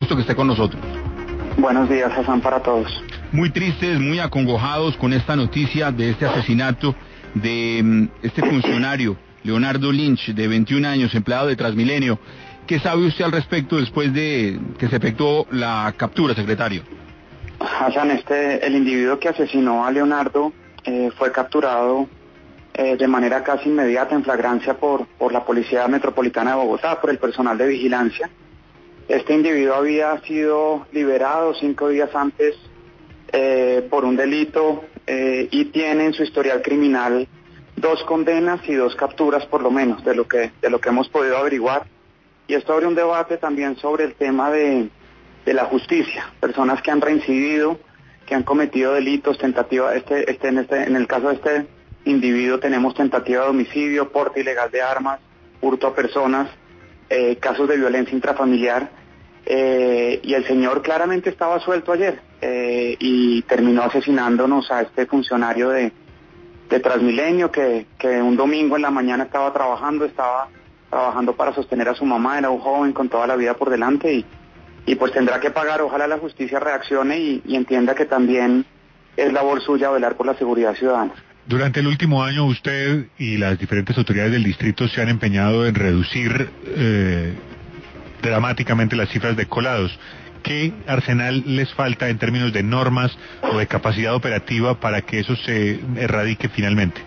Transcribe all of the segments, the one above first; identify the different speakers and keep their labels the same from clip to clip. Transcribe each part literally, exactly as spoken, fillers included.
Speaker 1: gusto que esté con nosotros.
Speaker 2: Buenos días, Hassan, para todos.
Speaker 1: Muy tristes, muy acongojados con esta noticia de este asesinato de um, este funcionario, Leonardo Lynch, de veintiún años, empleado de Transmilenio. ¿Qué sabe usted al respecto después de que se efectuó la captura, secretario?
Speaker 2: Hassan, este, el individuo que asesinó a Leonardo eh, fue capturado eh, de manera casi inmediata en flagrancia por, por la Policía Metropolitana de Bogotá, por el personal de vigilancia. Este individuo había sido liberado cinco días antes eh, por un delito eh, y tiene en su historial criminal dos condenas y dos capturas por lo menos, de lo que, de lo que hemos podido averiguar. Y esto abre un debate también sobre el tema de, de la justicia, personas que han reincidido, que han cometido delitos, tentativa, este, este, en, este, en el caso de este individuo tenemos tentativa de homicidio, porte ilegal de armas, hurto a personas, eh, casos de violencia intrafamiliar, eh, y el señor claramente estaba suelto ayer eh, y terminó asesinándonos a este funcionario de, de Transmilenio que, que un domingo en la mañana estaba trabajando, estaba trabajando para sostener a su mamá, era un joven con toda la vida por delante y, y pues tendrá que pagar. Ojalá la justicia reaccione y, y entienda que también es labor suya velar por la seguridad ciudadana.
Speaker 3: Durante el último año usted y las diferentes autoridades del distrito se han empeñado en reducir eh, dramáticamente las cifras de colados. ¿Qué arsenal les falta en términos de normas o de capacidad operativa para que eso se erradique finalmente?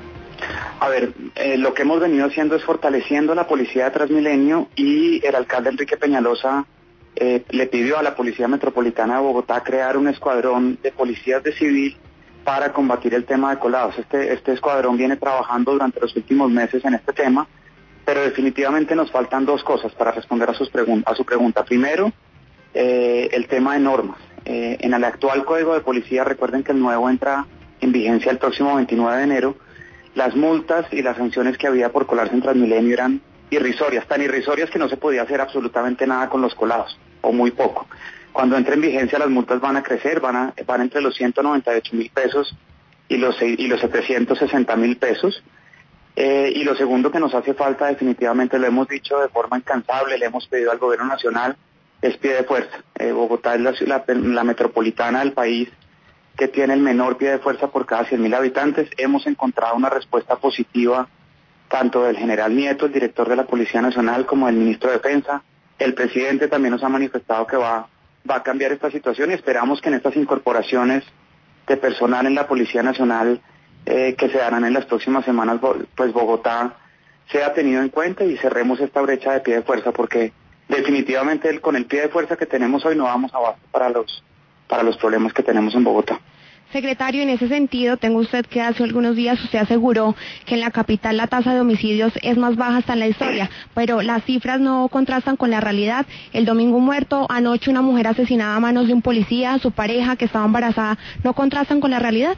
Speaker 2: A ver, eh, lo que hemos venido haciendo es fortaleciendo la policía de Transmilenio y el alcalde Enrique Peñalosa eh, le pidió a la Policía Metropolitana de Bogotá crear un escuadrón de policías de civil para combatir el tema de colados. Este, este escuadrón viene trabajando durante los últimos meses en este tema, pero definitivamente nos faltan dos cosas para responder a, sus pregun- a su pregunta. Primero, eh, el tema de normas. Eh, en el actual Código de Policía, recuerden que el nuevo entra en vigencia el próximo veintinueve de enero, las multas y las sanciones que había por colarse en Transmilenio eran irrisorias, tan irrisorias que no se podía hacer absolutamente nada con los colados, o muy poco. Cuando entre en vigencia las multas van a crecer, van a van entre los ciento noventa y ocho mil pesos y los, y los setecientos sesenta mil pesos. Eh, y lo segundo que nos hace falta, definitivamente lo hemos dicho de forma incansable, le hemos pedido al gobierno nacional, es pie de fuerza. Eh, Bogotá es la, la, la metropolitana del país que tiene el menor pie de fuerza por cada cien mil habitantes. Hemos encontrado una respuesta positiva tanto del general Nieto, el director de la Policía Nacional, como del ministro de Defensa. El presidente también nos ha manifestado que va, va a cambiar esta situación y esperamos que en estas incorporaciones de personal en la Policía Nacional eh, que se darán en las próximas semanas, pues Bogotá sea tenido en cuenta y cerremos esta brecha de pie de fuerza, porque definitivamente el, con el pie de fuerza que tenemos hoy no vamos abasto para los para los problemas que tenemos en Bogotá.
Speaker 4: Secretario, en ese sentido, tengo usted que hace algunos días usted aseguró que en la capital la tasa de homicidios es más baja hasta en la historia, pero las cifras no contrastan con la realidad. El domingo muerto, anoche una mujer asesinada a manos de un policía, su pareja que estaba embarazada, ¿no contrastan con la realidad?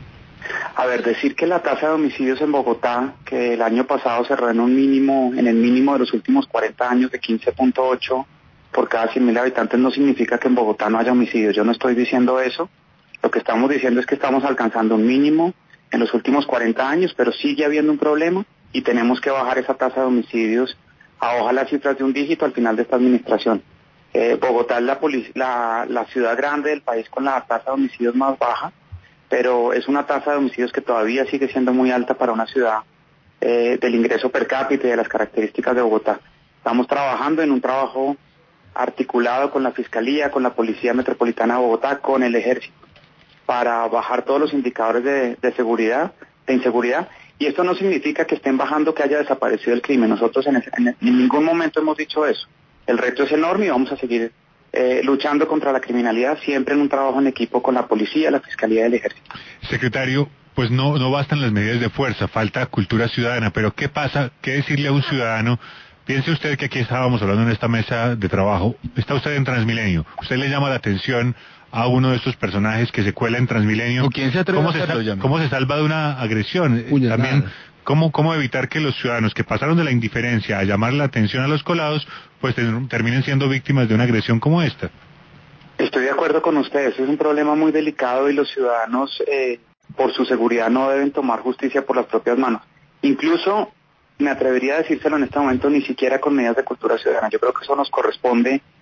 Speaker 2: A ver, decir que la tasa de homicidios en Bogotá, que el año pasado cerró en un mínimo, en el mínimo de los últimos cuarenta años de quince punto ocho por cada cien mil habitantes, no significa que en Bogotá no haya homicidios. Yo no estoy diciendo eso. Lo que estamos diciendo es que estamos alcanzando un mínimo en los últimos cuarenta años, pero sigue habiendo un problema y tenemos que bajar esa tasa de homicidios a ojalá cifras de un dígito al final de esta administración. Eh, Bogotá es la, la, la ciudad grande del país con la tasa de homicidios más baja, pero es una tasa de homicidios que todavía sigue siendo muy alta para una ciudad eh, del ingreso per cápita y de las características de Bogotá. Estamos trabajando en un trabajo articulado con la Fiscalía, con la Policía Metropolitana de Bogotá, con el Ejército, para bajar todos los indicadores de, de seguridad, de inseguridad, y esto no significa que estén bajando, que haya desaparecido el crimen. Nosotros en, en, en ningún momento hemos dicho eso. El reto es enorme y vamos a seguir eh, luchando contra la criminalidad, siempre en un trabajo en equipo con la policía, la Fiscalía y el Ejército.
Speaker 3: Secretario, pues no, no bastan las medidas de fuerza, falta cultura ciudadana, pero ¿qué pasa? ¿Qué decirle a un ciudadano? Piense usted que aquí estábamos hablando en esta mesa de trabajo, está usted en Transmilenio, usted le llama la atención a uno de estos personajes que se cuela en Transmilenio.
Speaker 1: ¿Quién se atreve
Speaker 3: ¿Cómo,
Speaker 1: a
Speaker 3: se
Speaker 1: hacerlo,
Speaker 3: sal, ¿Cómo se salva de una agresión?
Speaker 1: Uy,
Speaker 3: También,
Speaker 1: nada.
Speaker 3: ¿cómo, ¿cómo evitar que los ciudadanos que pasaron de la indiferencia a llamar la atención a los colados, pues ten, terminen siendo víctimas de una agresión como esta?
Speaker 2: Estoy de acuerdo con ustedes, es un problema muy delicado y los ciudadanos, eh, por su seguridad, no deben tomar justicia por las propias manos. Incluso, me atrevería a decírselo en este momento, ni siquiera con medidas de cultura ciudadana. Yo creo que eso nos corresponde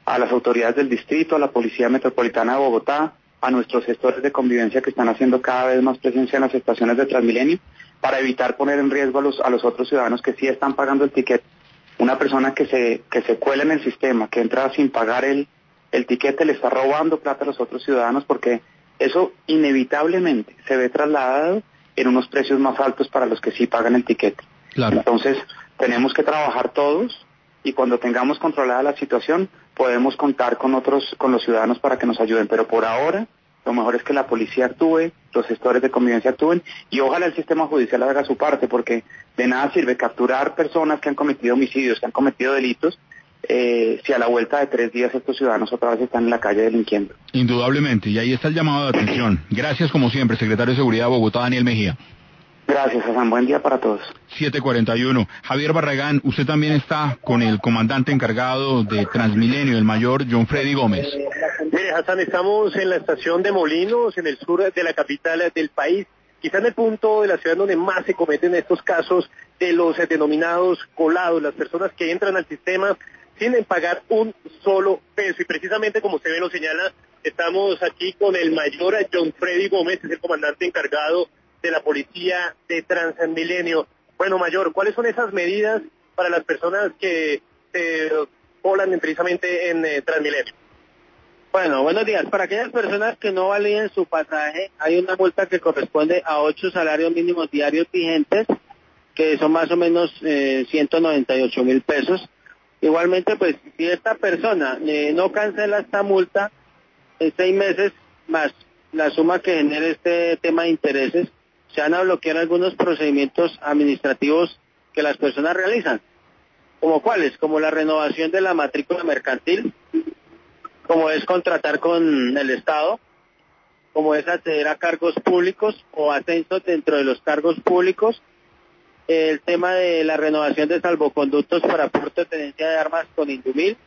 Speaker 2: a las autoridades del distrito, a la Policía Metropolitana de Bogotá, a nuestros gestores de convivencia que están haciendo cada vez más presencia en las estaciones de Transmilenio, para evitar poner en riesgo a los, a los otros ciudadanos que sí están pagando el ticket. Una persona que se, que se cuela en el sistema, que entra sin pagar el, el tiquete, le está robando plata a los otros ciudadanos, porque eso inevitablemente se ve trasladado en unos precios más altos para los que sí pagan el tiquete.
Speaker 1: Claro.
Speaker 2: Entonces, tenemos que trabajar todos, y cuando tengamos controlada la situación, podemos contar con otros, con los ciudadanos para que nos ayuden. Pero por ahora, lo mejor es que la policía actúe, los gestores de convivencia actúen, y ojalá el sistema judicial haga su parte, porque de nada sirve capturar personas que han cometido homicidios, que han cometido delitos, eh, si a la vuelta de tres días estos ciudadanos otra vez están en la calle delinquiendo.
Speaker 1: Indudablemente, y ahí está el llamado de atención. Gracias como siempre, secretario de Seguridad de Bogotá, Daniel Mejía.
Speaker 2: Gracias, Hassan. Buen día para todos.
Speaker 1: siete cuarenta y uno. Javier Barragán, usted también está con el comandante encargado de Transmilenio, el mayor John Freddy Gómez.
Speaker 5: Mire, Hassan, estamos en la estación de Molinos, en el sur de la capital del país, quizá en el punto de la ciudad donde más se cometen estos casos de los denominados colados, las personas que entran al sistema sin pagar un solo peso. Y precisamente como usted ve lo señala, estamos aquí con el mayor John Freddy Gómez, que es el comandante encargado de la policía de Transmilenio. Bueno, mayor, ¿cuáles son esas medidas para las personas que se colan precisamente en eh, Transmilenio?
Speaker 6: Bueno, buenos días. Para aquellas personas que no validen su pasaje, hay una multa que corresponde a ocho salarios mínimos diarios vigentes, que son más o menos eh, ciento noventa y ocho mil pesos. Igualmente, pues, si esta persona eh, no cancela esta multa en seis meses, más la suma que genere este tema de intereses, se van a bloquear algunos procedimientos administrativos que las personas realizan. ¿Como cuáles? Como la renovación de la matrícula mercantil, como es contratar con el Estado, como es acceder a cargos públicos o ascensos dentro de los cargos públicos, el tema de la renovación de salvoconductos para porte o tenencia de armas con Indumil,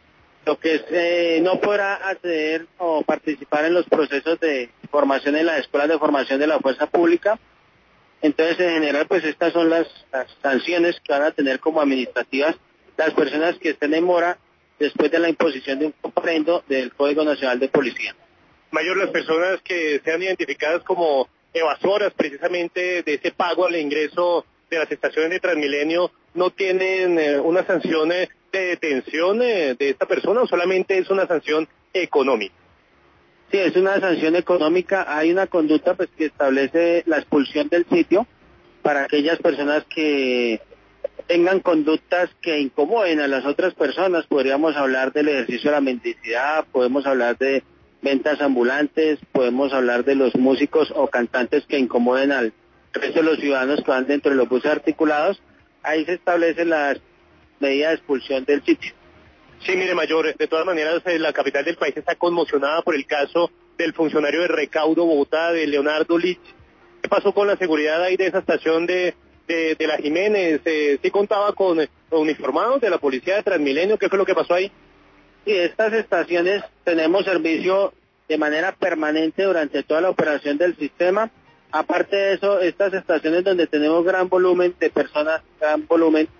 Speaker 6: lo que es eh, no podrá acceder o participar en los procesos de formación en las escuelas de formación de la fuerza pública. Entonces, en general, pues estas son las, las sanciones que van a tener como administrativas las personas que estén en mora después de la imposición de un comprendo del Código Nacional de Policía.
Speaker 5: Mayor, las personas que sean identificadas como evasoras precisamente de ese pago al ingreso de las estaciones de Transmilenio, ¿no tienen eh, una sanción eh, de detención eh, de esta persona o solamente es una sanción económica?
Speaker 6: Sí, es una sanción económica. Hay una conducta pues que establece la expulsión del sitio para aquellas personas que tengan conductas que incomoden a las otras personas. Podríamos hablar del ejercicio de la mendicidad, podemos hablar de ventas ambulantes, podemos hablar de los músicos o cantantes que incomoden al resto de los ciudadanos que van dentro de los buses articulados. Ahí se establecen las medidas de expulsión del sitio.
Speaker 5: Sí, mire, mayor, de todas maneras, eh, la capital del país está conmocionada por el caso del funcionario de Recaudo Bogotá, de Leonardo Lich. ¿Qué pasó con la seguridad ahí de esa estación de, de, de la Jiménez? Eh, ¿Sí contaba con eh, uniformados de la policía de Transmilenio? ¿Qué fue lo que pasó ahí?
Speaker 6: Sí, estas estaciones tenemos servicio de manera permanente durante toda la operación del sistema. Aparte de eso, estas estaciones donde tenemos gran volumen de personas, gran volumen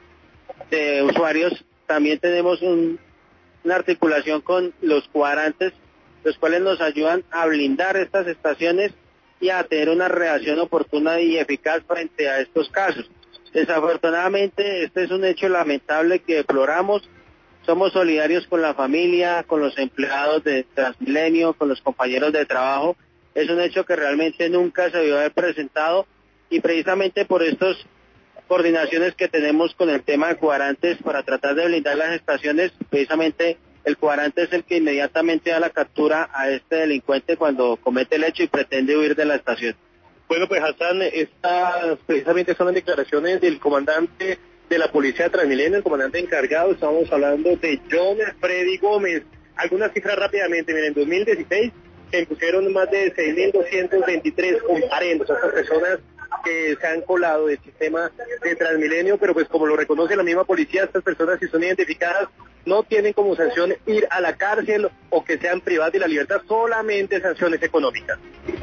Speaker 6: de usuarios, también tenemos un, una articulación con los cuadrantes, los cuales nos ayudan a blindar estas estaciones y a tener una reacción oportuna y eficaz frente a estos casos. Desafortunadamente, este es un hecho lamentable que deploramos. Somos solidarios con la familia, con los empleados de Transmilenio, con los compañeros de trabajo. Es un hecho que realmente nunca se debió haber presentado y precisamente por estas coordinaciones que tenemos con el tema de cuadrantes para tratar de blindar las estaciones, precisamente el cuadrante es el que inmediatamente da la captura a este delincuente cuando comete el hecho y pretende huir de la estación.
Speaker 5: Bueno, pues Hassan, estas precisamente son las declaraciones del comandante de la policía de Transmilenio, el comandante encargado. Estamos hablando de John Freddy Gómez. Algunas cifras rápidamente. Miren, en dos mil dieciséis se impusieron más de seis mil doscientos veintitrés comparendos a estas personas que se han colado del sistema de Transmilenio, pero pues como lo reconoce la misma policía, estas personas si son identificadas no tienen como sanción ir a la cárcel o que sean privadas de la libertad, solamente sanciones económicas.